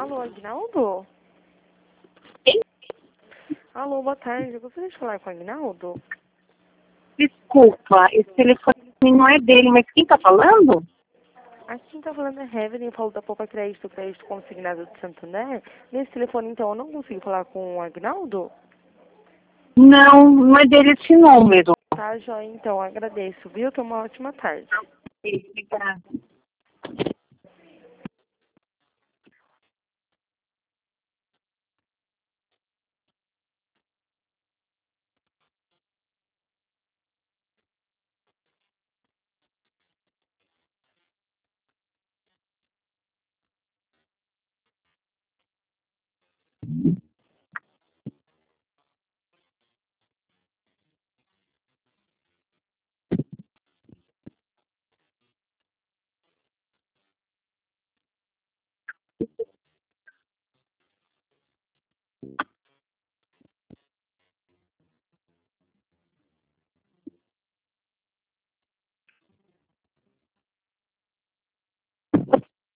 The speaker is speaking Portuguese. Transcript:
Alô, Aguinaldo? Sim? Alô, boa tarde. Eu gostaria de falar com o Aguinaldo. Desculpa, esse telefone não é dele, mas quem tá falando? Aqui quem tá falando é Heaven, eu falo da Poupa Crédito Consignado de Santander. Nesse telefone, então, eu não consigo falar com o Aguinaldo? Não, não é dele esse número. Tá, joia, então, agradeço, viu? Tenha uma ótima tarde. Obrigada.